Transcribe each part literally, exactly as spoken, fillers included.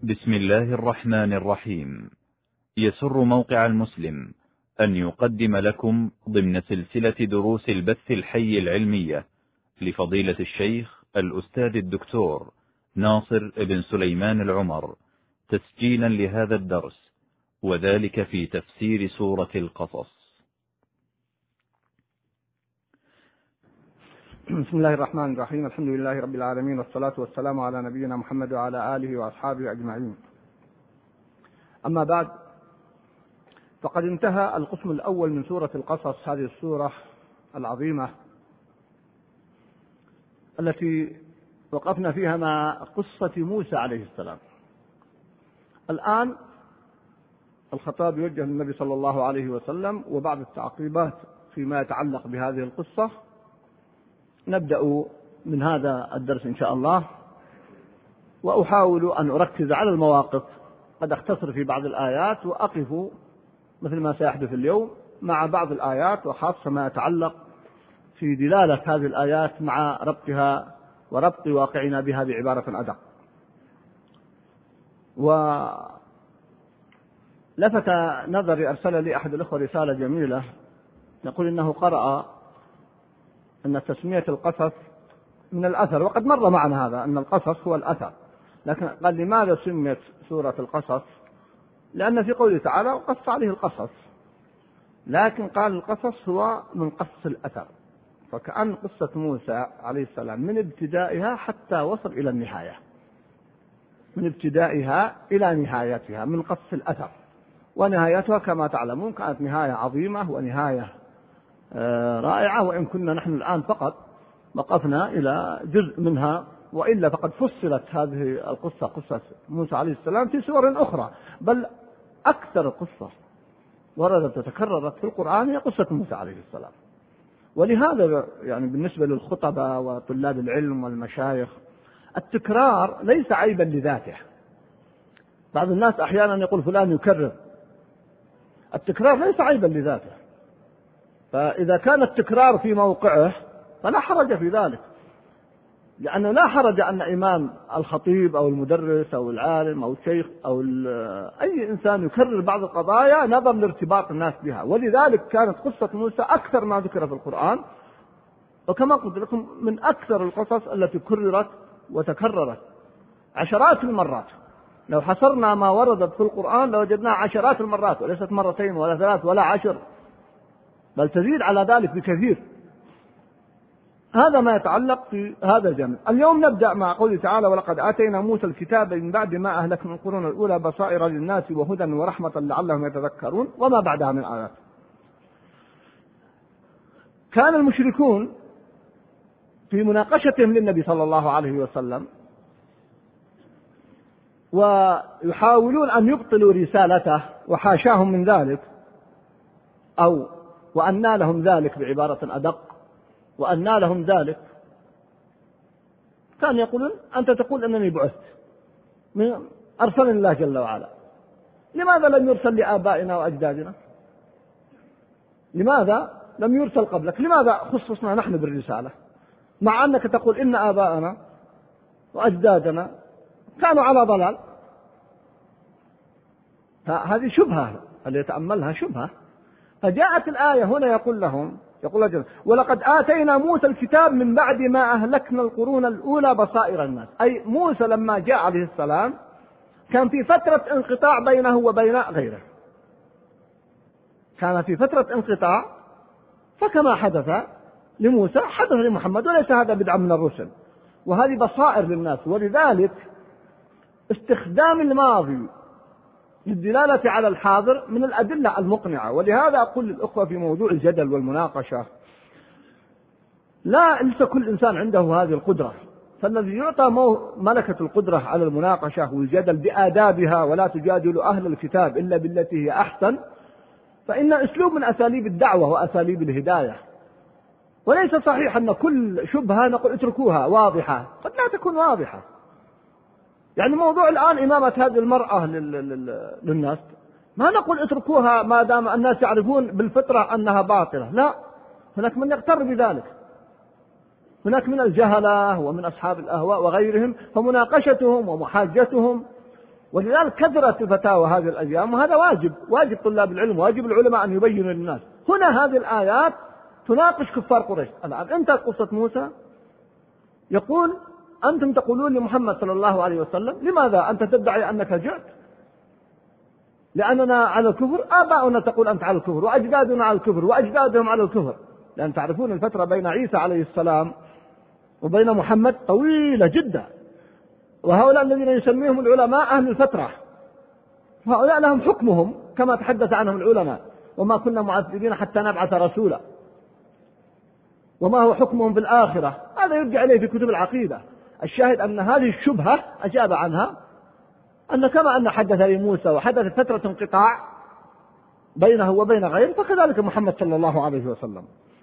بسم الله الرحمن الرحيم. يسر موقع المسلم أن يقدم لكم ضمن سلسلة دروس البث الحي العلمية لفضيلة الشيخ الأستاذ الدكتور ناصر بن سليمان العمر تسجيلا لهذا الدرس، وذلك في تفسير سورة القصص. بسم الله الرحمن الرحيم. الحمد لله رب العالمين، والصلاة والسلام على نبينا محمد وعلى آله وأصحابه أجمعين. أما بعد، فقد انتهى القسم الأول من سورة القصص، هذه السورة العظيمة التي وقفنا فيها مع قصة موسى عليه السلام. الآن الخطاب يوجه للنبي صلى الله عليه وسلم وبعض التعقيبات فيما يتعلق بهذه القصة. نبدأ من هذا الدرس إن شاء الله، وأحاول أن أركز على المواقف، قد أختصر في بعض الآيات وأقف مثل ما سيحدث اليوم مع بعض الآيات، وخاصة ما يتعلق في دلالة هذه الآيات مع ربطها وربط واقعنا بها بعبارة أدق. ولفت نظري، أرسل لي أحد الأخوة رسالة جميلة يقول إنه قرأ أن تسمية القصص من الأثر، وقد مر معنا هذا أن القصص هو الأثر، لكن قال لماذا سميت سورة القصص؟ لأن في قوله تعالى وقص عليه القصص، لكن قال القصص هو من قص الأثر، فكأن قصة موسى عليه السلام من ابتدائها حتى وصل إلى النهاية، من ابتدائها إلى نهايتها من قص الأثر، ونهايتها كما تعلمون كانت نهاية عظيمة ونهاية رائعة، وإن كنا نحن الآن فقط وقفنا إلى جزء منها، وإلا فقد فصلت هذه القصة قصة موسى عليه السلام في سور أخرى، بل أكثر قصة وردت وتكررت في القرآن هي قصة موسى عليه السلام. ولهذا يعني بالنسبة للخطباء وطلاب العلم والمشايخ التكرار ليس عيبا لذاته. بعض الناس أحيانا يقول فلان يكرر، التكرار ليس عيبا لذاته، فإذا كان التكرار في موقعه فلا حرج في ذلك، لأنه لا حرج أن إمام الخطيب أو المدرس أو العالم أو الشيخ أو أي إنسان يكرر بعض القضايا نظرا لارتباط الناس بها. ولذلك كانت قصة موسى أكثر ما ذكر في القرآن، وكما قلت لكم من أكثر القصص التي كررت وتكررت عشرات المرات. لو حصرنا ما وردت في القرآن لوجدناها عشرات المرات، وليست مرتين ولا ثلاث ولا عشر، بل تزيد على ذلك بكثير. هذا ما يتعلق في هذا الجانب. اليوم نبدأ مع قوله تعالى ولقد آتينا موسى الكتاب من بعد ما أهلكنا القرون الأولى بصائر للناس وهدى ورحمة لعلهم يتذكرون، وما بعدها من آيات. كان المشركون في مناقشتهم للنبي صلى الله عليه وسلم ويحاولون أن يبطلوا رسالته، وحاشاهم من ذلك، أو وأنى لهم ذلك بعبارة أدق، وأنى لهم ذلك كان يقولون أنت تقول أنني بعثت من أرسلني الله جل وعلا، لماذا لم يرسل لآبائنا وأجدادنا؟ لماذا لم يرسل قبلك؟ لماذا خصصنا نحن بالرسالة مع أنك تقول إن آبائنا وأجدادنا كانوا على ضلال؟ هذه شبهة اللي يتأملها شبهة. فجاءت الآية هنا يقول لهم يقول لهم ولقد آتينا موسى الكتاب من بعد ما أهلكنا القرون الأولى بصائر الناس، أي موسى لما جاء عليه السلام كان في فترة انقطاع بينه وبين غيره، كان في فترة انقطاع، فكما حدث لموسى حدث لمحمد، وليس هذا بدعة من الرسل، وهذه بصائر للناس. ولذلك استخدام الماضي للدلالة على الحاضر من الأدلة المقنعة. ولهذا أقول للأخوة في موضوع الجدل والمناقشة لا ليس كل إنسان عنده هذه القدرة، فالذي يعطى ملكة القدرة على المناقشة والجدل بآدابها ولا تجادل أهل الكتاب إلا بالتي هي أحسن، فإن أسلوب من أساليب الدعوة وأساليب الهداية. وليس صحيح أن كل شبهة نقول اتركوها واضحة، قد لا تكون واضحة. يعني موضوع الآن إمامة هذه المرأة للناس، ما نقول اتركوها ما دام الناس يعرفون بالفطرة أنها باطلة، لا، هناك من يغتر بذلك، هناك من الجهلة ومن أصحاب الأهواء وغيرهم، فمناقشتهم ومحاجتهم ولذلك كثرت الفتاوى هذه الأيام، وهذا واجب واجب طلاب العلم، واجب العلماء أن يبينوا للناس. هنا هذه الآيات تناقش كفار قريش. الآن انتهت قصة موسى، يقول أنتم تقولون لمحمد صلى الله عليه وسلم لماذا أنت تدعي أنك جئت؟ لأننا على الكفر، آباؤنا تقول أنت على الكفر، وأجدادنا على الكفر، وأجدادهم على الكفر. لأن تعرفون الفترة بين عيسى عليه السلام وبين محمد طويلة جدا، وهؤلاء الذين يسميهم العلماء أهل الفترة، هؤلاء لهم حكمهم كما تحدث عنهم العلماء، وما كنا معذبين حتى نبعث رسولا، وما هو حكمهم بالآخرة، هذا يرجع إليه في كتب العقيدة. الشاهد أن هذه الشبهة أجاب عنها، أن كما أن حدث لموسى وحدثت فترة انقطاع بينه وبين غيره، فكذلك محمد صلى الله عليه وسلم.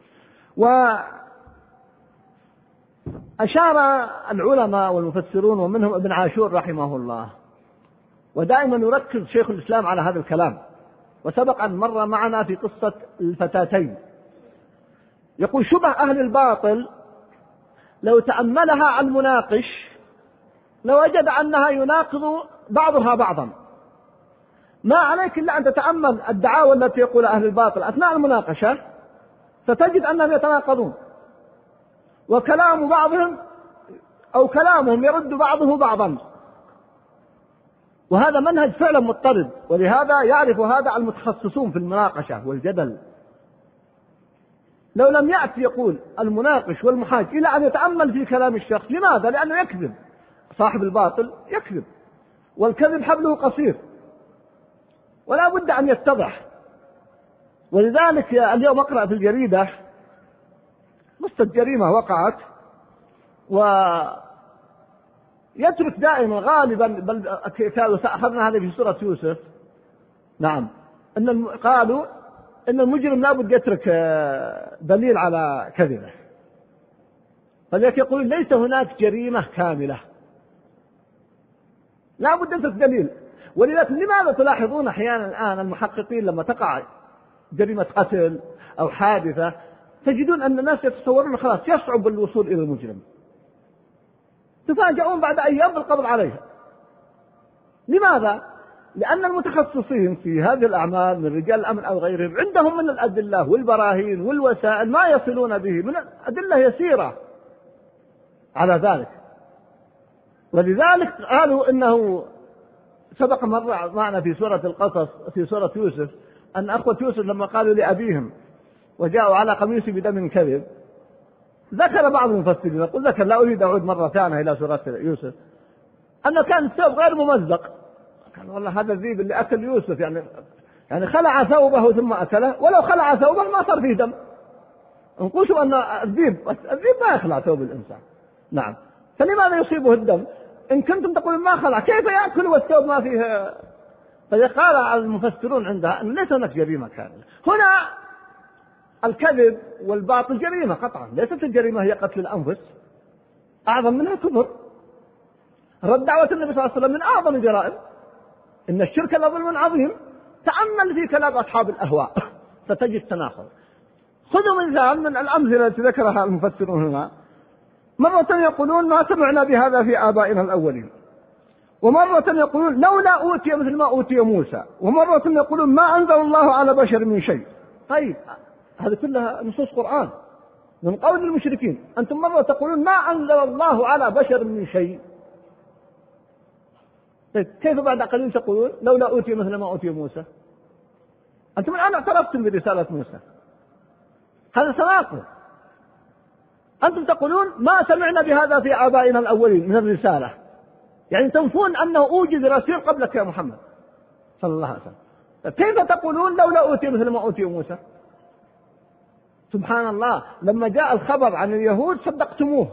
وأشار العلماء والمفسرون ومنهم ابن عاشور رحمه الله، ودائما يركز شيخ الإسلام على هذا الكلام، وسبق أن مر معنا في قصة الفتاتين. يقول شبه أهل الباطل لو تأملها المناقش لوجد أنها يناقض بعضها بعضا. ما عليك إلا أن تتأمل الدعاوى التي يقول أهل الباطل أثناء المناقشة، ستجد أنهم يتناقضون، وكلام بعضهم أو كلامهم يرد بعضه بعضا، وهذا منهج فعلا مضطرد. ولهذا يعرف هذا المتخصصون في المناقشة والجدل. لو لم يأتي يقول المناقش والمحاج إلى أن يتأمل في كلام الشخص. لماذا؟ لأنه يكذب، صاحب الباطل يكذب، والكذب حبله قصير ولا بد أن يتضح. ولذلك اليوم أقرأ في الجريدة قصة جريمة وقعت، ويترك دائما غالبا، بل أخذنا هذا في سورة يوسف، نعم، إن قالوا إن المجرم لابد يترك دليل على كذبه، فلذلك يقول ليس هناك جريمة كاملة، لابد يترك دليل. ولذلك لماذا تلاحظون أحيانا الآن المحققين لما تقع جريمة قتل أو حادثة تجدون أن الناس يتصورون خلاص يصعب الوصول إلى المجرم، تفاجئون بعد أيام بالقبض عليها. لماذا؟ لأن المتخصصين في هذه الأعمال من رجال الأمن أو غيرهم عندهم من الأدلة والبراهين والوسائل ما يصلون به من أدلة يسيرة على ذلك. ولذلك قالوا إنه سبق مرة معنا في سورة القصص في سورة يوسف أن أخوة يوسف لما قالوا لأبيهم وجاءوا على قميص بدم كذب، ذكر بعض المفسرين، يقول ذكر لا أريد أعود مرة ثانية إلى سورة يوسف، أنه كان الثوب غير ممزق. قال والله هذا الذيب اللي أكل يوسف يعني يعني خلع ثوبه ثم أكله، ولو خلع ثوبه ما صار فيه دم. انقشوا أن الذيب الذيب ما يخلع ثوب الإنسان، نعم، فلماذا يصيبه الدم؟ إن كنتم تقولون ما خلع كيف يأكل والثوب ما فيه؟ فقال المفسرون عندها أن ليس هناك جريمة كاملة. هنا الكذب والباطل جريمة قطعا، ليست الجريمة هي قتل الأنفس، أعظم منها كفر. رد دعوة النبي صلى الله عليه وسلم من أعظم الجرائم، إن الشرك لظلم عظيم. تأمل في كلام أصحاب الأهواء ستجد تناقض. خذوا مثال من الأمثلة التي ذكرها المفسرون هنا، مرة يقولون ما سمعنا بهذا في آبائنا الأولين، ومرة يقولون لولا أوتي مثل ما أوتي موسى، ومرة يقولون ما أنزل الله على بشر من شيء. طيب هذه كلها نصوص قرآن من قول المشركين. أنتم مرة تقولون ما أنزل الله على بشر من شيء، طيب كيف بعد قليل تقولون لولا أوتي مثل ما أوتي موسى؟ أنتم الآن اعترفتم برسالة موسى، هذا تناقض. أنتم تقولون ما سمعنا بهذا في آبائنا الأولين من الرسالة، يعني تنفون أنه أوجد رسول قبلك يا محمد صلى الله عليه وسلم. كيف تقولون لولا أوتي مثل ما أوتي موسى؟ سبحان الله، لما جاء الخبر عن اليهود صدقتموه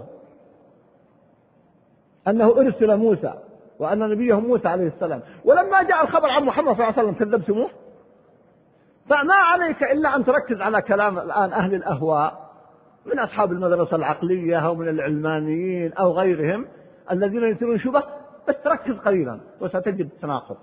أنه أرسل موسى وأن نبيهم موسى عليه السلام، ولما جاء الخبر عن محمد صلى الله عليه وسلم كذبتموه. فما عليك إلا أن تركز على كلام الآن أهل الأهواء من أصحاب المدرسة العقلية أو من العلمانيين أو غيرهم الذين يثيرون شبه، بس تركز قليلا وستجد تناقض.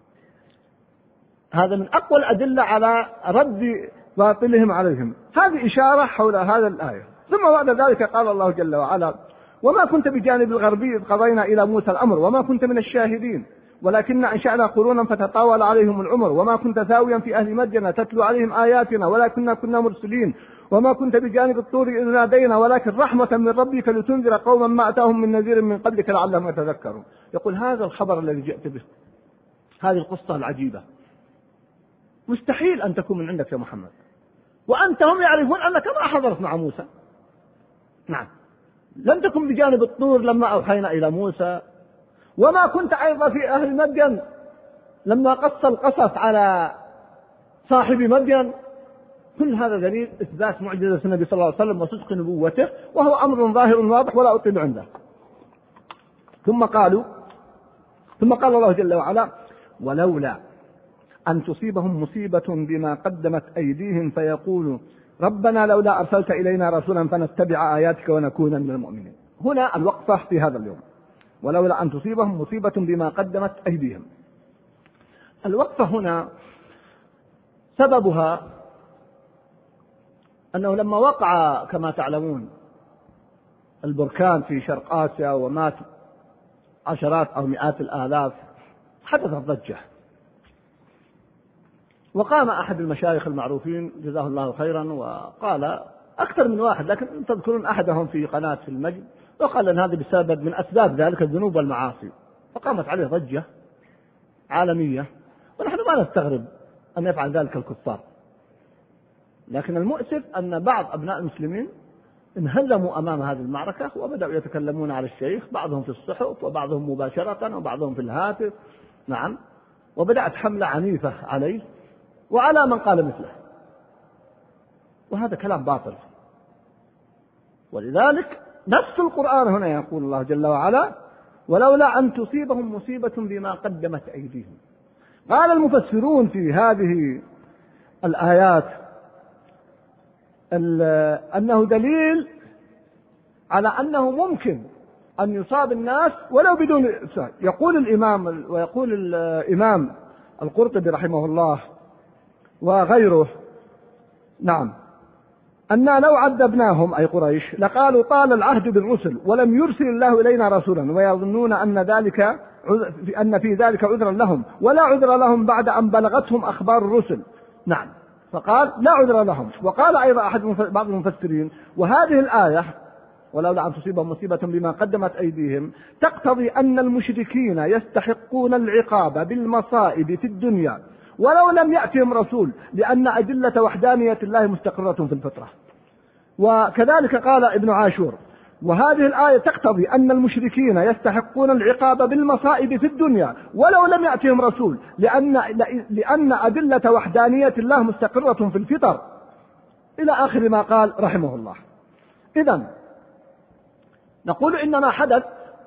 هذا من أقوى الأدلة على رد باطلهم عليهم. هذه إشارة حول هذا الآية. ثم بعد ذلك قال الله جل وعلا وما كنت بجانب الغربي إذ قضينا إلى موسى الأمر وما كنت من الشاهدين ولكن أنشأنا قرونا فتطاول عليهم العمر وما كنت ثاويا في أهل مدين تتلو عليهم آياتنا ولكننا كنا مرسلين وما كنت بجانب الطور إذ نادينا ولكن رحمة من ربك لتنذر قوما ما أتاهم من نذير من قبلك لعلهم يتذكرون. يقول هذا الخبر الذي جئت به، هذه القصة العجيبة، مستحيل أن تكون من عندك يا محمد، وأنت هم يعرفون أنك ما حضرت مع موسى. نعم، لم تكن بجانب الطور لما أوحينا إلى موسى، وما كنت أيضا في أهل مدين لما قص القصص على صاحب مدين. كل هذا دليل إثبات معجزة النبي صلى الله عليه وسلم وصدق نبوته، وهو أمر ظاهر واضح ولا أطيل عنده. ثم قالوا ثم قال الله جل وعلا ولولا أن تصيبهم مصيبة بما قدمت أيديهم فيقولوا ربنا لولا أرسلت إلينا رسولا فنتبع آياتك ونكون من المؤمنين. هنا الوقفة في هذا اليوم، ولولا أن تصيبهم مصيبة بما قدمت أيديهم. الوقفة هنا سببها أنه لما وقع كما تعلمون البركان في شرق آسيا ومات عشرات أو مئات الآلاف حدثت ضجة، وقام أحد المشايخ المعروفين جزاه الله خيرا وقال أكثر من واحد، لكن تذكرون أحدهم في قناة في المجد، وقال أن هذا بسبب من أسباب ذلك الذنوب والمعاصي، فقامت عليه ضجة عالمية، ونحن ما نستغرب أن يفعل ذلك الكفار. لكن المؤسف أن بعض أبناء المسلمين انهزموا أمام هذه المعركة وبدأوا يتكلمون على الشيخ، بعضهم في الصحف وبعضهم مباشرة وبعضهم في الهاتف. نعم، وبدأت حملة عنيفة عليه وعلى من قال مثله، وهذا كلام باطل. ولذلك نفس القرآن هنا يقول الله جل وعلا ولولا أن تصيبهم مصيبة بما قدمت أيديهم. قال المفسرون في هذه الآيات أنه دليل على أنه ممكن أن يصاب الناس ولو بدون إفساد. يقول الإمام ويقول الإمام القرطبي رحمه الله وغيره نعم أننا لو عذبناهم أي قريش لقالوا طال العهد بالرسل ولم يرسل الله إلينا رسولا، ويظنون أن ذلك أن في ذلك عذرا لهم، ولا عذر لهم بعد أن بلغتهم أخبار الرسل. نعم، فقال لا عذر لهم. وقال أيضا أحد بعض المفسرين وهذه الآية ولولا أن تصيبهم مصيبة بما قدمت أيديهم تقتضي أن المشركين يستحقون العقاب بالمصائب في الدنيا ولو لم يأتهم رسول، لأن أدلة وحدانية الله مستقرة في الفطرة. وكذلك قال ابن عاشور وهذه الآية تقتضي أن المشركين يستحقون العقاب بالمصائب في الدنيا ولو لم يأتهم رسول، لأن, لأن أدلة وحدانية الله مستقرة في الفطر، إلى آخر ما قال رحمه الله. إذن نقول إن ما حدث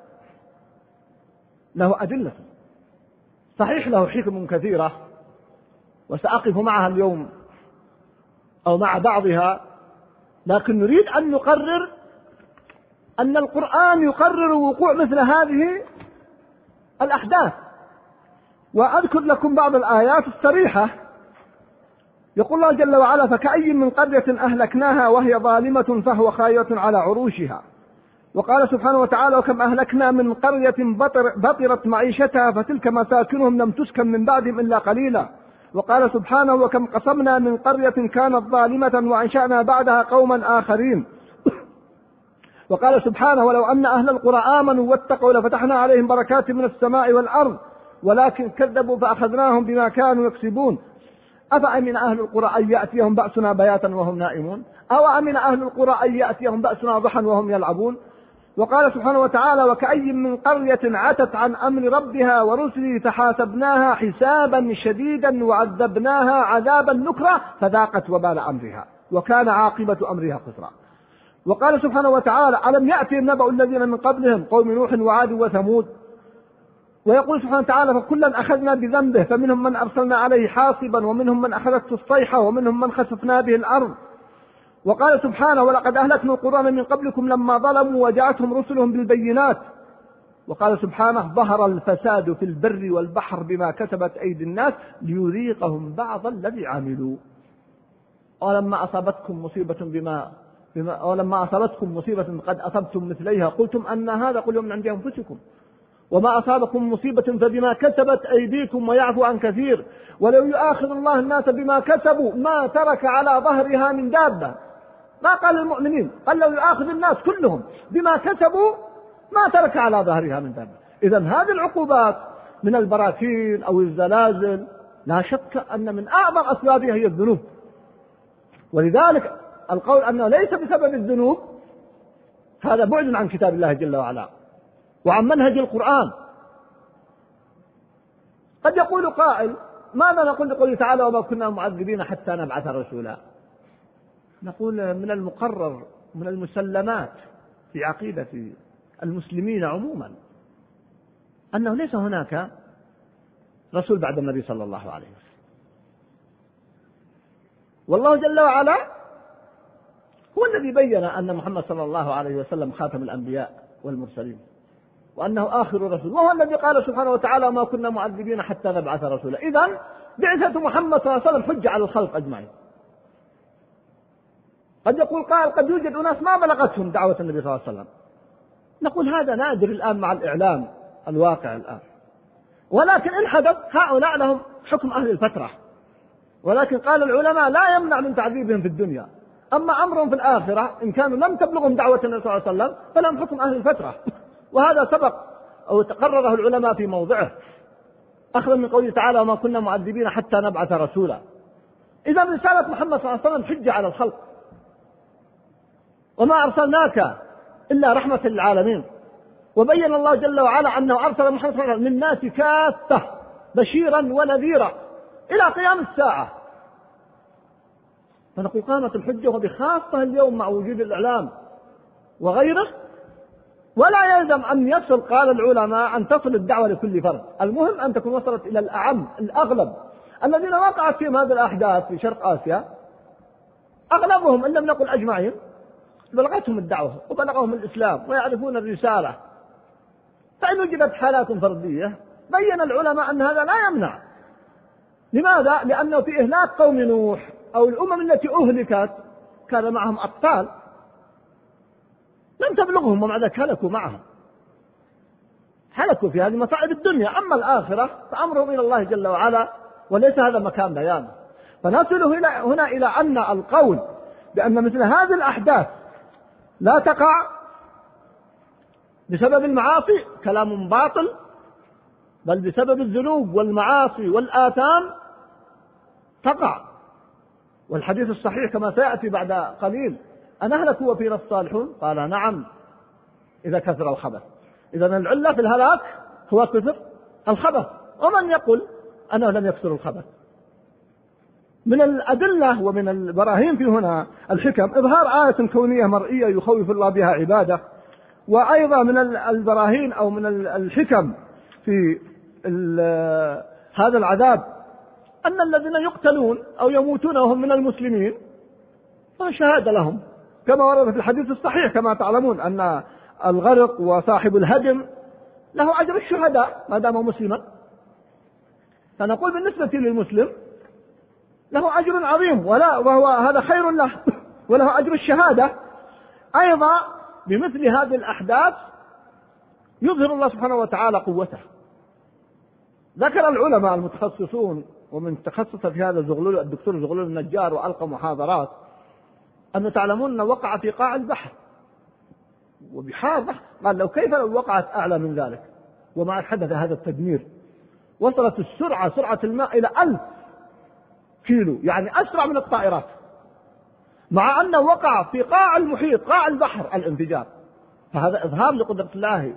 له أدلة، صحيح له حكم كثيرة وسأقف معها اليوم أو مع بعضها، لكن نريد أن نقرر أن القرآن يقرر وقوع مثل هذه الأحداث. وأذكر لكم بعض الآيات الصريحة. يقول الله جل وعلا فكأي من قرية أهلكناها وهي ظالمة فهو خاوية على عروشها. وقال سبحانه وتعالى وكم أهلكنا من قرية بطر بطرت معيشتها فتلك مساكنهم لم تسكن من بعدهم إلا قليلا. وقال سبحانه وكم قصمنا من قرية كانت ظالمة وأنشأنا بعدها قوما آخرين. وقال سبحانه ولو أن أهل القرى آمنوا واتقوا لفتحنا عليهم بركات من السماء والأرض ولكن كذبوا فأخذناهم بما كانوا يكسبون. أفأمن أهل القرى أن يأتيهم بأسنا بياتا وهم نائمون أو أمن أهل القرى أن يأتيهم بأسنا ضحى وهم يلعبون. وقال سبحانه وتعالى وكأي من قرية عتت عن أمر ربها ورسله فحاسبناها حسابا شديدا وعذبناها عذابا نكرا فذاقت وبال أمرها وكان عاقبة أمرها خسرا. وقال سبحانه وتعالى ألم يأتهم نبأ الذين من قبلهم قوم نوح وعاد وثمود. ويقول سبحانه وتعالى فكلا أخذنا بذنبه فمنهم من أرسلنا عليه حاصبا ومنهم من أخذته الصيحة ومنهم من خسفنا به الأرض. وقال سبحانه ولقد أهلكنا القرون من قبلكم لما ظلموا وجاءتهم رسلهم بالبينات. وقال سبحانه ظهر الفساد في البر والبحر بما كسبت أيدي الناس ليذيقهم بعض الذي عملوا. ولما أصابتكم مصيبة بما بما ولما أصابتكم مصيبة قد أصبتم مثليها قلتم أن هذا قل من عند أنفسكم وما أصابكم مصيبة فبما كسبت أيديكم ويعفو عن كثير، ولو يؤاخذ الله الناس بما كسبوا ما ترك على ظهرها من دابة. ما قال المؤمنين، قال لو يؤاخذ الناس كلهم بما كسبوا ما ترك على ظهرها من دابة. إذن هذه العقوبات من البراكين أو الزلازل لا شك أن من أعظم أسبابها هي الذنوب، ولذلك القول أنه ليس بسبب الذنوب هذا بعد عن كتاب الله جل وعلا وعن منهج القرآن. قد يقول قائل ماذا نقول لقوله تعالى وما كنا معذبين حتى نبعث رسولا؟ نقول من المقرر من المسلمات في عقيدة المسلمين عموما أنه ليس هناك رسول بعد النبي صلى الله عليه وسلم، والله جل وعلا هو الذي بين أن محمد صلى الله عليه وسلم خاتم الأنبياء والمرسلين وأنه آخر رسول، وهو الذي قال سبحانه وتعالى ما كنا معذبين حتى نبعث رسولا. إذن بعثة محمد صلى الله عليه وسلم حجة على الخلق أجمعين. قد يقول قائل قد يوجد أناس ما بلغتهم دعوة النبي صلى الله عليه وسلم، نقول هذا نادر الآن مع الإعلام الواقع الآن، ولكن إن حدث هؤلاء لهم حكم أهل الفترة، ولكن قال العلماء لا يمنع من تعذيبهم في الدنيا، أما أمرهم في الآخرة إن كانوا لم تبلغهم دعوة النبي صلى الله عليه وسلم فلهم حكم أهل الفترة، وهذا سبق أو تقرره العلماء في موضعه أخذا من قوله تعالى وما كنا معذبين حتى نبعث رسولا. إذا رسالة محمد صلى الله عليه وسلم حجة على الخلق، وما أرسلناك إلا رحمة للعالمين. وبين الله جل وعلا أنه أرسل محمد صلى الله عليه وسلم للناس كافة بشيرا ونذيرا إلى قيام الساعة. فنقول قامت الحجة وبخاصة اليوم مع وجود الإعلام وغيره، ولا يلزم أن يصل قال العلماء أن تصل الدعوة لكل فرد، المهم أن تكون وصلت إلى الأعم الأغلب. الذين وقعت فيهم هذه الأحداث في شرق آسيا أغلبهم إن لم نقل أجمعين بلغتهم الدعوة وبلغهم الإسلام ويعرفون الرسالة، فإن وجدت حالات فردية بين العلماء أن هذا لا يمنع. لماذا؟ لأنه في إهلاك قوم نوح أو الأمم التي أهلكت كان معهم أطفال لم تبلغهم ومع ذلك هلكوا معهم، هلكوا في هذه مصائب الدنيا. أما الآخرة فأمرهم إلى الله جل وعلا وليس هذا مكان بيانه. فنصل هنا إلى أن القول بأن مثل هذه الأحداث لا تقع بسبب المعاصي كلام باطل، بل بسبب الذنوب والمعاصي والآثام تقع. والحديث الصحيح كما سيأتي بعد قليل أن أهلكوا وفينا الصالحون، قال نعم إذا كثر الخبث. إذن العلة في الهلاك هو كثر الخبث. ومن يقول أنه لم يكثر الخبث؟ من الأدلة ومن البراهين في هنا الحكم إظهار آية كونية مرئية يخوف الله بها عباده، وأيضا من البراهين أو من الحكم في هذا العذاب أن الذين يقتلون أو يموتون وهم من المسلمين فشهادة لهم كما ورد في الحديث الصحيح كما تعلمون أن الغرق وصاحب الهدم له أجر الشهداء ما دام مسلما. فنقول بالنسبة للمسلم له أجر عظيم ولا وهو هذا خير له وله أجر الشهادة. أيضا بمثل هذه الأحداث يظهر الله سبحانه وتعالى قوته. ذكر العلماء المتخصصون ومن تخصص في هذا زغلول الدكتور زغلول النجار وألقى محاضرات أن تعلمون أنه وقع في قاع البحر وبحار بحر، قال لو كيف لو وقعت أعلى من ذلك وما حدث هذا التدمير. وصلت السرعة سرعة الماء إلى ألف كيلو يعني أسرع من الطائرات، مع أنه وقع في قاع المحيط قاع البحر الانفجار. فهذا إظهار لقدرة الله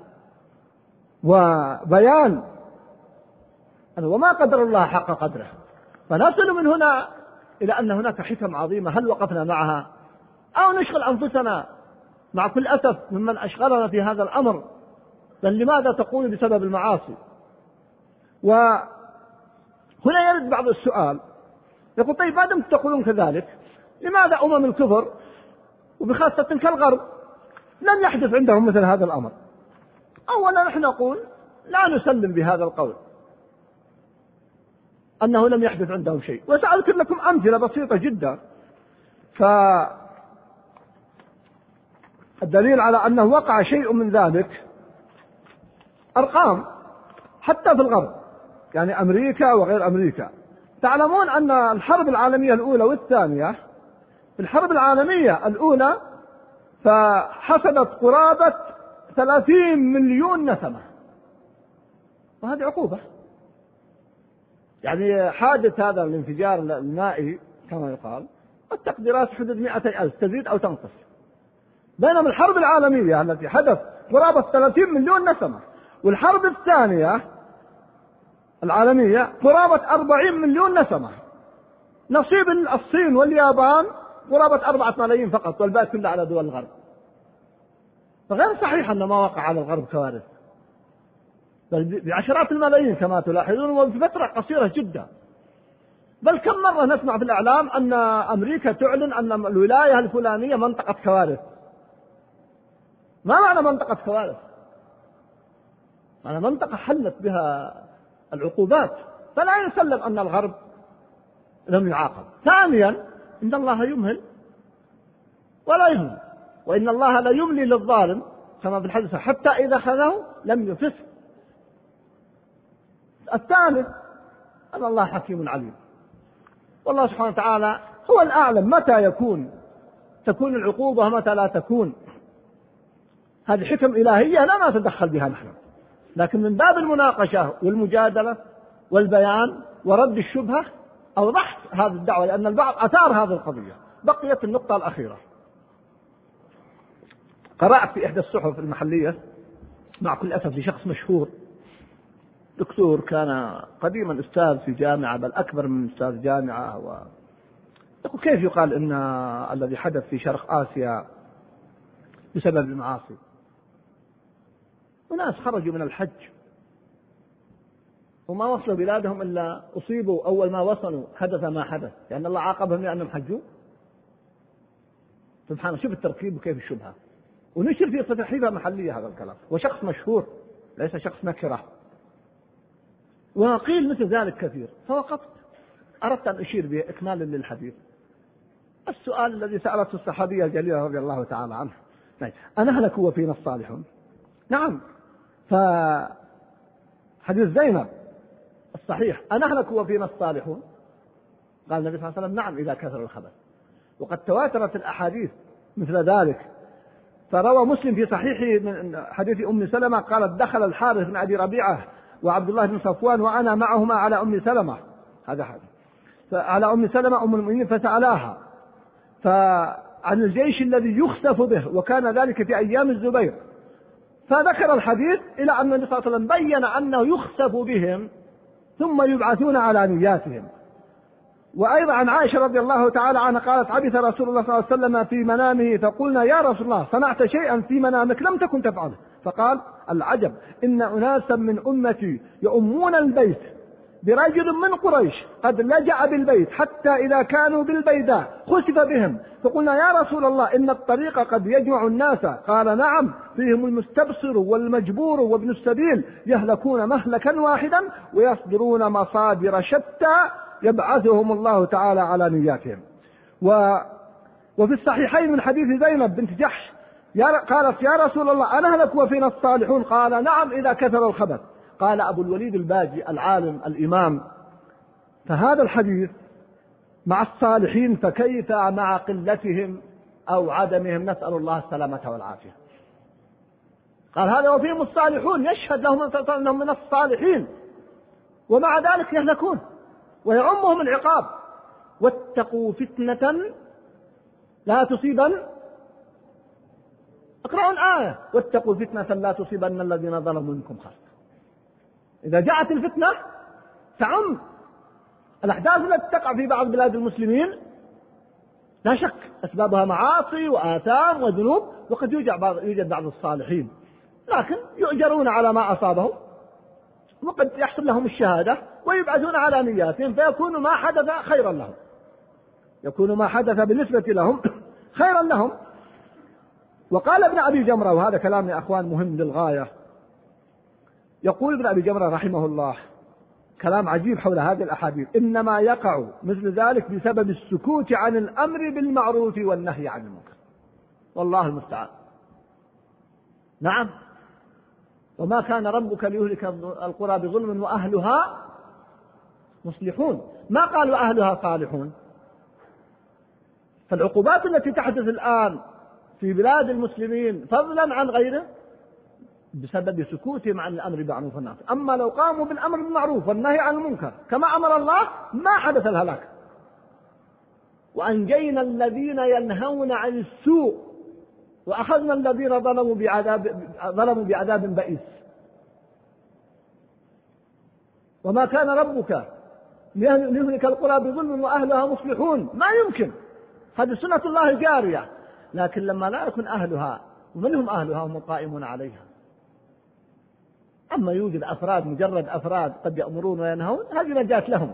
وبيان وما قدر الله حق قدره. فنصل من هنا إلى أن هناك حكم عظيمة هل وقفنا معها أو نشغل أنفسنا مع كل أسف ممن أشغلنا في هذا الأمر. بل لماذا تقول بسبب المعاصي؟ وهنا يرد بعض السؤال يقول طيب بعدم تقولون كذلك لماذا أمم الكفر وبخاصة كالغرب لم يحدث عندهم مثل هذا الأمر؟ أولا نحن نقول لا نسلم بهذا القول أنه لم يحدث عندهم شيء، وسأذكر لكم أمثلة بسيطة جدا. فالدليل على أنه وقع شيء من ذلك أرقام حتى في الغرب، يعني أمريكا وغير أمريكا. تعلمون أن الحرب العالمية الأولى والثانية، في الحرب العالمية الأولى فحصلت قرابة ثلاثين مليون نسمة، وهذه عقوبة. يعني حادث هذا الانفجار المائي كما يقال التقديرات حدود مئتي ألف، تزيد أو تنقص. بينما الحرب العالمية التي حدث قرابة ثلاثين مليون نسمة، والحرب الثانية العالمية قرابة أربعين مليون نسمة. نصيب الصين واليابان قرابة أربعة ملايين فقط، والباقي كله على دول الغرب. فغير صحيح أن ما وقع على الغرب كوارث، بل بعشرات الملايين كما تلاحظون، وفي فترة قصيرة جدا. بل كم مرة نسمع في الإعلام أن أمريكا تعلن أن الولاية الفلانية منطقة كوارث. ما معنى منطقة كوارث؟ معنى منطقة حلت بها العقوبات، فلا يسلم أن الغرب لم يعاقب. ثانيا، إن الله يمهل ولا يهمل، وإن الله لا يملي للظالم كما في الحديث حتى إذا أخذه لم يفسه. الثالث أن الله حكيم عليم، والله سبحانه وتعالى هو الأعلم متى يكون تكون العقوبة ومتى لا تكون. هذه حكم إلهية لا نتدخل بها نحن، لكن من باب المناقشة والمجادلة والبيان ورد الشبهة أوضحت هذه الدعوة، لأن البعض أثار هذه القضية. بقيت النقطة الأخيرة. قرأت في إحدى الصحف المحلية مع كل أسف لشخص مشهور، دكتور كان قديما أستاذ في جامعة، بل أكبر من أستاذ جامعة، و يقول كيف يقال إن الذي حدث في شرق آسيا بسبب المعاصي؟ وناس خرجوا من الحج وما وصلوا بلادهم إلا أصيبوا أول ما وصلوا حدث ما حدث، لأن يعني الله عاقبهم لأنهم حجوا. سبحانه، شوف التركيب وكيف الشبهة. ونشر في صحيفة محلية هذا الكلام، وشخص مشهور ليس شخص نكرة، وقيل مثل ذلك كثير. فوقفت أردت أن أشير به إكمالا للحديث. السؤال الذي سألته الصحابية الجليلة رضي الله تعالى عنها: أنهلك وفينا الصالحون؟ نعم. فحديث زينب الصحيح: أنهلك وفينا الصالحون؟ قال النبي صلى الله عليه وسلم: نعم إذا كثر الخبث. وقد تواترت الأحاديث مثل ذلك. فروى مسلم في صحيحه من حديث أم سلمة قالت: دخل الحارث بن أبي ربيعة وعبد الله بن صفوان وأنا معهما على أم سلمة، هذا حديث، على أم سلمة أم المؤمنين، فسألاها فعن الجيش الذي يخسف به، وكان ذلك في أيام الزبير. فذكر الحديث إلى أن النبي صلى الله عليه وسلم بين أنه يخسف بهم ثم يبعثون على نياتهم. وأيضا عن عائشة رضي الله تعالى عنها قالت: عبث رسول الله صلى الله عليه وسلم في منامه فقلنا: يا رسول الله صنعت شيئا في منامك لم تكن تفعله؟ فقال: العجب، إن أناسا من أمتي يؤمون البيت برجل من قريش قد لجأ بالبيت حتى إذا كانوا بالبيداء خسف بهم، فقلنا: يا رسول الله إن الطريق قد يجمع الناس. قال: نعم، فيهم المستبصر والمجبور وابن السبيل يهلكون مهلكا واحدا ويصدرون مصادر شتى يبعثهم الله تعالى على نياتهم. و وفي الصحيحين من حديث زينب بنت جحش يا قالت: يا رسول الله أنهلك وفينا الصالحون؟ قال: نعم إذا كثر الخبث. قال أبو الوليد الباجي العالم الإمام: فهذا الحديث مع الصالحين فكيف مع قلتهم أو عدمهم؟ نسأل الله السلامة والعافية. قال: هذا وفيهم الصالحون، يشهد لهم أنهم من الصالحين، ومع ذلك يهلكون ويعمهم العقاب. واتقوا فتنة لا تصيبن، اقرأوا الآية: واتقوا فتنة لا تصيبن الذين ظلموا منكم خاصة. إذا جاءت الفتنة تعم. الأحداث التي تقع في بعض بلاد المسلمين لا شك أسبابها معاصي وآثام وذنوب، وقد يوجد بعض, يوجد بعض الصالحين لكن يؤجرون على ما أصابهم، وقد يحصل لهم الشهادة ويبعثون على نياتهم، فيكون ما حدث خيرا لهم، يكون ما حدث بالنسبة لهم خيرا لهم. وقال ابن أبي جمرة، وهذا كلام يا أخوان مهم للغاية، يقول ابن أبي جمرة رحمه الله كلام عجيب حول هذه الأحاديث: إنما يقع مثل ذلك بسبب السكوت عن الأمر بالمعروف والنهي عن المنكر، والله المستعان. نعم، وما كان ربك ليهلك القرى بظلم وأهلها مصلحون، ما قال وأهلها صالحون. فالعقوبات التي تحدث الآن في بلاد المسلمين فضلا عن غيره بسبب سكوتهم عن الأمر بالمعروف والنهي. أما لو قاموا بالأمر بالمعروف والنهي عن المنكر كما أمر الله ما حدث الهلاك. وأنجينا الذين ينهون عن السوء وأخذنا الذين ظلموا بعذاب ظلموا بعذاب بئيس. وما كان ربك ليهلك القرى بظلم وأهلها مصلحون، ما يمكن، هذه سنة الله جارية. لكن لما لا يكون أهلها، ومن هم أهلها؟ هم القائمون عليها. أما يوجد أفراد، مجرد أفراد قد يأمرون وينهون، هذه نجاة لهم،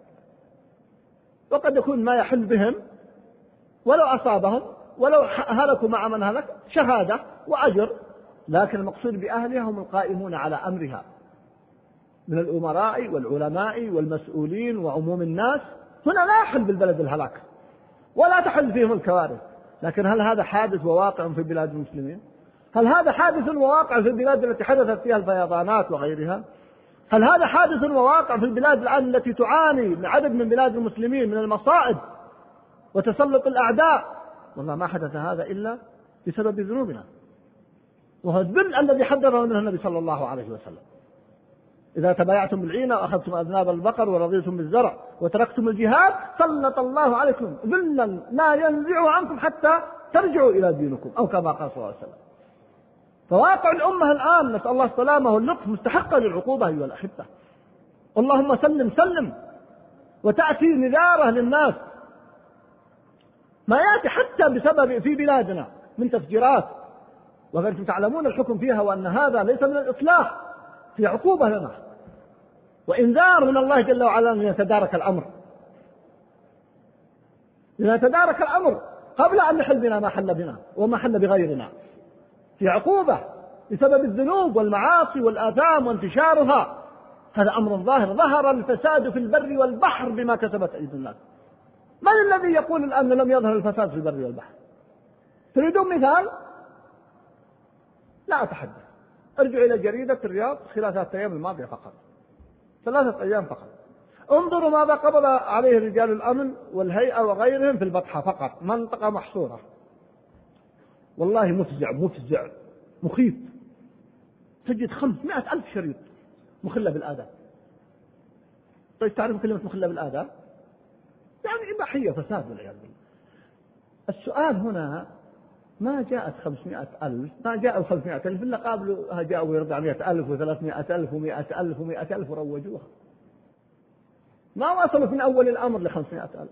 وقد يكون ما يحل بهم ولو أصابهم ولو هلكوا مع من هلك شهادة وأجر. لكن المقصود بأهلها هم القائمون على أمرها من الأمراء والعلماء والمسؤولين وعموم الناس. هنا لا يحل بالبلد الهلاك ولا تحل فيهم الكوارث. لكن هل هذا حادث وواقع في بلاد المسلمين؟ هل هذا حادث وواقع في البلاد التي حدثت فيها الفيضانات وغيرها؟ هل هذا حادث وواقع في البلاد الآن التي تعاني من عدد من بلاد المسلمين من المصائب وتسلط الأعداء؟ والله ما حدث هذا إلا بسبب ذنوبنا، وهو الذل الذي حذر منه النبي صلى الله عليه وسلم: إذا تبايعتم بالعينة وأخذتم أذناب البقر ورضيتم بالزرع وتركتم الجهاد سلط الله عليكم ذلا لا ينزع عنكم حتى ترجعوا إلى دينكم، أو كما قال صلى الله عليه وسلم. فواقع الأمة الآن نسأل الله السلامة واللطف مستحقة للعقوبة أيها الأحبة. اللهم سلم سلم. وتأتي نذارة للناس ما يأتي حتى بسبب في بلادنا من تفجيرات، وأنتم تعلمون الحكم فيها وأن هذا ليس من الإصلاح، في عقوبة لنا وإنذار من الله جل وعلا أن يتدارك الأمر، لنتدارك الأمر قبل أن يحل بنا ما حل بنا وما حل بغيرنا. في عقوبة بسبب الذنوب والمعاصي والآثام وانتشارها. هذا أمر ظاهر، ظهر الفساد في البر والبحر بما كسبت أيدي الناس. من الذي يقول الآن لم يظهر الفساد في البر والبحر؟ تريدون مثال؟ لا أتحدث. ارجعوا إلى جريدة الرياض خلال ثلاثة أيام الماضية فقط، ثلاثة أيام فقط، انظروا ماذا قبض عليه رجال الأمن والهيئة وغيرهم في البطحة فقط، منطقة محصورة. والله مفزع مفزع مخيف. تجد خمسمائة ألف شريط مخلة بالآداب. طيب تعرف كلمة مخلة بالآداب؟ يعني إباحية فساد والعياذ بالله. السؤال هنا ما جاءت خمسمائة ألف، ما جاءوا خمسمائة ألف إلا قابلوا جاءوا أربعمائة ألف وثلاثمائة ألف ومائة ألف ومائة ألف وروجوها. ما وصلوا من أول الأمر لخمسمائة ألف.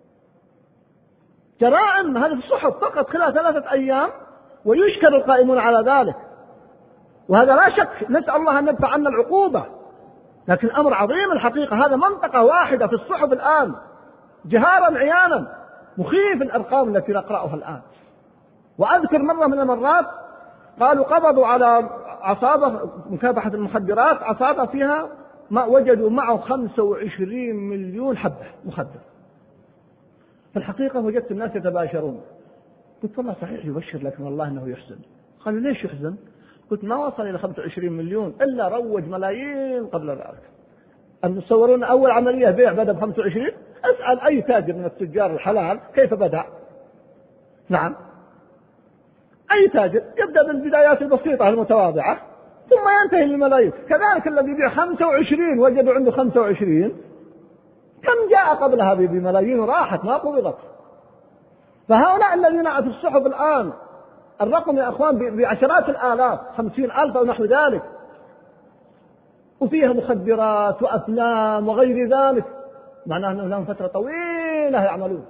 جرائم هذا في الصحف فقط خلال ثلاثة أيام، ويشكر القائمون على ذلك. وهذا لا شك نسأل الله أن ندفع عنا العقوبة، لكن أمر عظيم الحقيقة. هذا منطقة واحدة في الصحف الآن جهارا عيانا، مخيف الأرقام التي نقرأها الآن. وأذكر مرة من المرات قالوا قبضوا على عصابة مكافحة المخدرات، عصابة فيها ما وجدوا معه خمسة وعشرين مليون حبة مخدر. في الحقيقة وجدت الناس يتباشرون. قلت والله صحيح يبشر، لكن والله أنه يحزن. قالوا ليش يحزن؟ قلت ما وصل إلى خمسة وعشرين مليون إلا روج ملايين قبل ذلك. أن تصورون أول عملية بيع بدأ ب خمسة وعشرين؟ اسأل أي تاجر من التجار الحلال كيف بدأ. نعم، أي تاجر يبدأ بالبدايات البسيطة المتواضعة ثم ينتهي للملايين. كذلك الذي يبيع خمسة وعشرين وجدوا عنده خمسة وعشرين، كم جاء قبلها بملايين وراحت ما قبضت. فهؤلاء الذين في الصحف الآن الرقم يا أخوان بعشرات الآلاف، خمسين ألف أو نحو ذلك، وفيها مخدرات وأفلام وغير ذلك، معناه أنهم لهم فترة طويلة يعملون.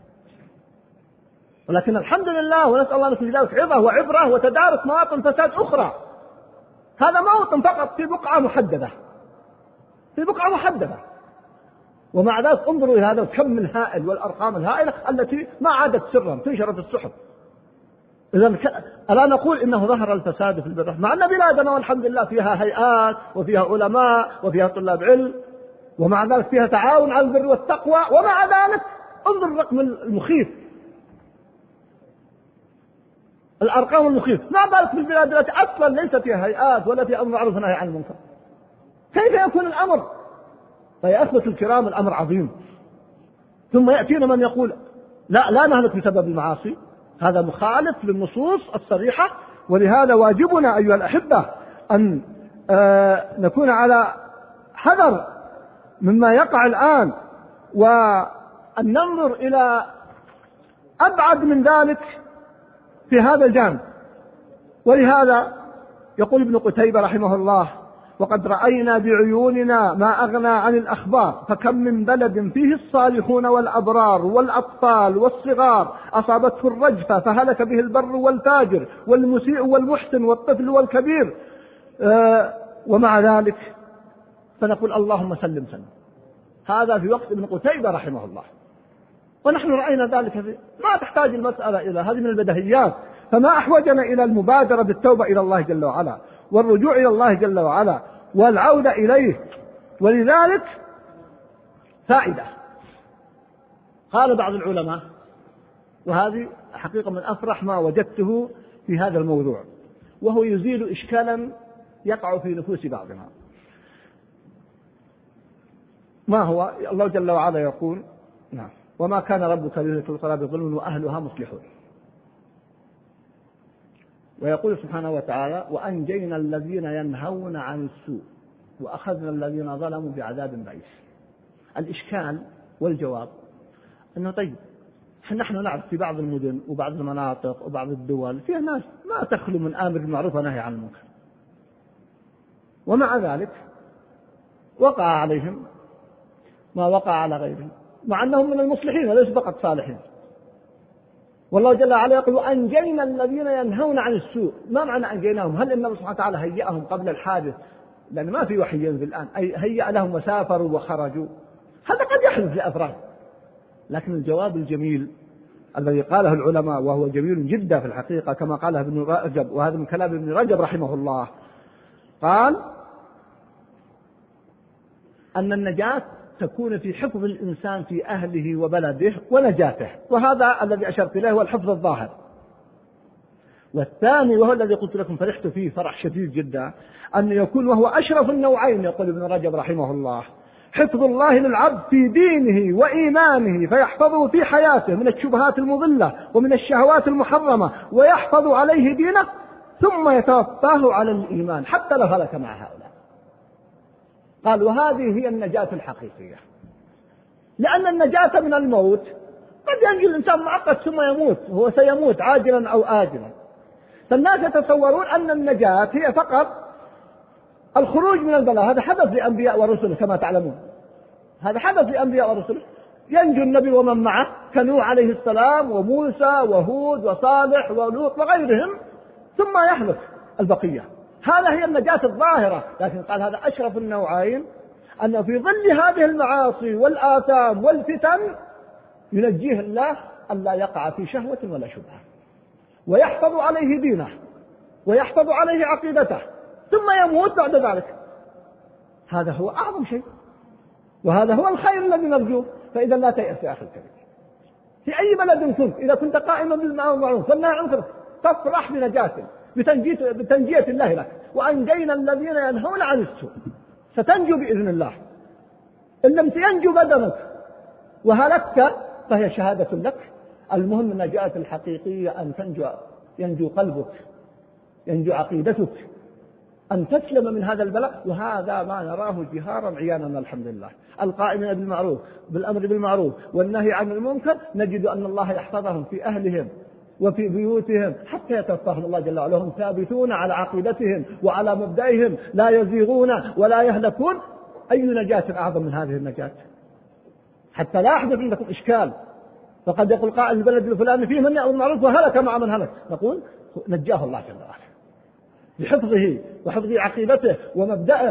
ولكن الحمد لله ونسأل الله في ذلك عظة وعبرة وتدارك مواطن فساد أخرى. هذا موطن فقط في بقعة محددة، في بقعة محددة، ومع ذلك انظروا إلى هذا الكم الهائل والأرقام الهائلة التي ما عادت سرا تنشر في الصحف. إذا ألا نقول إنه ظهر الفساد في البر، مع أن بلادنا والحمد لله فيها هيئات وفيها علماء وفيها طلاب علم، ومع ذلك فيها تعاون على البر والتقوى، ومع ذلك انظر الرقم المخيف. الأرقام المخيفة، ما بالك بالبلاد التي أصلا ليست فيها هيئات ولا فيها أمر معروف ونهي عن المنكر، كيف يكون الأمر؟ فيا أخوة الكرام الأمر عظيم. ثم يأتينا من يقول لا لا نهلك بسبب المعاصي، هذا مخالف للنصوص الصريحة. ولهذا واجبنا أيها الأحبة أن آه نكون على حذر مما يقع الآن، وأن ننظر إلى أبعد من ذلك في هذا الجانب. ولهذا يقول ابن قتيبة رحمه الله: وقد رأينا بعيوننا ما أغنى عن الأخبار، فكم من بلد فيه الصالحون والأبرار والأطفال والصغار أصابته الرجفة فهلك به البر والفاجر والمسيء والمحسن والطفل والكبير، آه ومع ذلك فنقول اللهم سلم سلم. هذا في وقت ابن قتيبة رحمه الله، ونحن رأينا ذلك في ما تحتاج المسألة إلى هذه من البديهيات. فما أحوجنا إلى المبادرة بالتوبة إلى الله جل وعلا والرجوع إلى الله جل وعلا والعودة إليه. ولذلك فائدة قال بعض العلماء، وهذه حقيقة من أفرح ما وجدته في هذا الموضوع، وهو يزيل إشكالا يقع في نفوس بعضنا. ما هو؟ الله جل وعلا يقول: نعم، وما كان ربك ليهلك القرى بظلم وأهلها مصلحون. ويقول سبحانه وتعالى: وأنجينا الذين ينهون عن السوء وأخذنا الذين ظلموا بعذاب بئيس. الإشكال والجواب أنه طيب نحن نعرف في بعض المدن وبعض المناطق وبعض الدول فيها ناس ما تخلو من آمر بالمعروف ونهي عن المنكر، ومع ذلك وقع عليهم ما وقع على غيرهم، مع أنهم من المصلحين وليس فقط صالحين. والله جل وعلا يقول: وأنجينا الذين ينهون عن السوء. ما معنى أنجيناهم؟ هل إن الله سبحانه وتعالى هيئهم قبل الحادث؟ لأن ما في وحي ينزل الآن، أي هيأ لهم وسافروا وخرجوا، هذا قد يحدث لأفراد. لكن الجواب الجميل الذي قاله العلماء، وهو جميل جدا في الحقيقة كما قاله ابن رجب، وهذا من كلام ابن رجب رحمه الله، قال أن النجاة تكون في حفظ الإنسان في أهله وبلده ونجاته، وهذا الذي أشرت إليه هو الحفظ الظاهر. والثاني وهو الذي قلت لكم فرحت فيه فرح شديد جدا، أن يكون وهو أشرف النوعين، يقول ابن رجب رحمه الله: حفظ الله للعبد في دينه وإيمانه فيحفظه في حياته من الشبهات المضلة ومن الشهوات المحرمة، ويحفظ عليه دينه ثم يتوفاه على الإيمان حتى لو هلك مع هؤلاء. قال: وهذه هي النجاة الحقيقية، لأن النجاة من الموت قد ينجي الإنسان مؤقت ثم يموت، وهو سيموت عاجلا أو آجلا. فالناس يتصورون أن النجاة هي فقط الخروج من البلاء. هذا حدث لأنبياء ورسله كما تعلمون، هذا حدث لأنبياء ورسله، ينجو النبي ومن معه كنوح عليه السلام وموسى وهود وصالح ولوط وغيرهم، ثم يهلك البقية. هذا هي النجاة الظاهرة. لكن قال هذا أشرف النوعين، أن في ظل هذه المعاصي والآثام والفتن ينجيه الله أن لا يقع في شهوة ولا شبهة، ويحفظ عليه دينه ويحفظ عليه عقيدته، ثم يموت بعد ذلك. هذا هو أعظم شيء، وهذا هو الخير الذي نرجوه. فإذا لا تيأس يا أخي الكريم، في أي بلد كنت إذا كنت قائما بالمعروف والنهي عن المنكر تفرح بنجاته بتنجية الله لك. وأنجينا الذين ينهون عن السوء، ستنجو بإذن الله. إن لم ينجو بدنك وهلكت فهي شهادة لك. المهم النجاة الحقيقية أن تنجو، ينجو قلبك، ينجو عقيدتك، أن تسلم من هذا البلاء. وهذا ما نراه جهارا عيانا الحمد لله. القائمين بالمعروف بالأمر بالمعروف والنهي عن المنكر نجد أن الله يحفظهم في أهلهم وفي بيوتهم حتى يتوفاهم الله جل وعلا، هم ثابتون على عقيدتهم وعلى مبدئهم، لا يزيغون ولا يهلكون. أي نجاة أعظم من هذه النجاة؟ حتى لا يحدث عندكم إشكال. فقد يقول قائل البلد الفلاني فيه من يأمر بالمعروف وهلك مع من هلك، نقول نجاه الله جل وعلا بحفظه وحفظ عقيدته ومبدئه.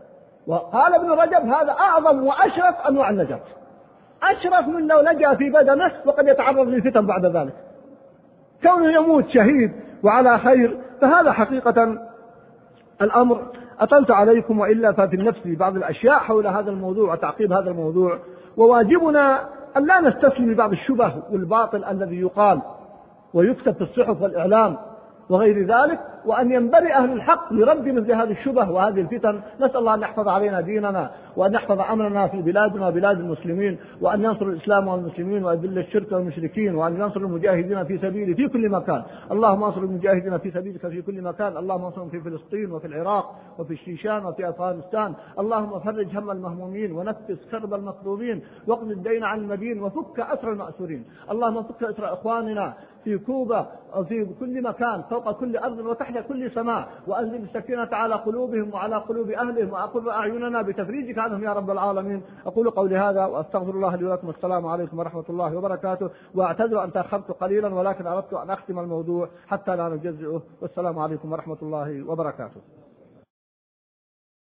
وقال ابن رجب هذا أعظم وأشرف أنواع النجاة، أشرف من لو نجا في بدنه وقد يتعرض للفتن بعد ذلك، كونه يموت شهيد وعلى خير. فهذا حقيقة الأمر. أطلت عليكم، وإلا ففي النفس بعض الأشياء حول هذا الموضوع وتعقيب هذا الموضوع، وواجبنا أن لا نستسلم لبعض الشبه والباطل الذي يقال ويكتب في الصحف والإعلام وغير ذلك، وأن ينبري أهل الحق لرد مثل هذه الشبه وهذه الفتن. نسأل الله أن يحفظ علينا ديننا، وأن يحفظ أمرنا في بلادنا وبلاد المسلمين، وأن ينصر الإسلام والمسلمين، ويذل الشرك والمشركين، وأن ينصر المجاهدين في سبيله في كل مكان. اللهم انصر المجاهدين في سبيلك في كل مكان. اللهم انصرهم في فلسطين وفي العراق وفي الشيشان وفي أفغانستان. اللهم فرج هم المهمومين، ونفس كرب المكروبين، واقض الدين عن المدين، وفك أسر المأسورين. اللهم فك أسر إخواننا في كوبا وفي كل مكان، فوق كل أرض وتحت كل سماء، وأنزل السكينة على قلوبهم وعلى قلوب أهلهم، وأقر أعيننا بتفريجك عنهم يا رب العالمين. أقول قولي هذا وأستغفر الله لي ولكم. السلام عليكم ورحمة الله وبركاته. وأعتذر أن تأخرت قليلا، ولكن أردت أن أختم الموضوع حتى لا نجزئه. والسلام عليكم ورحمة الله وبركاته.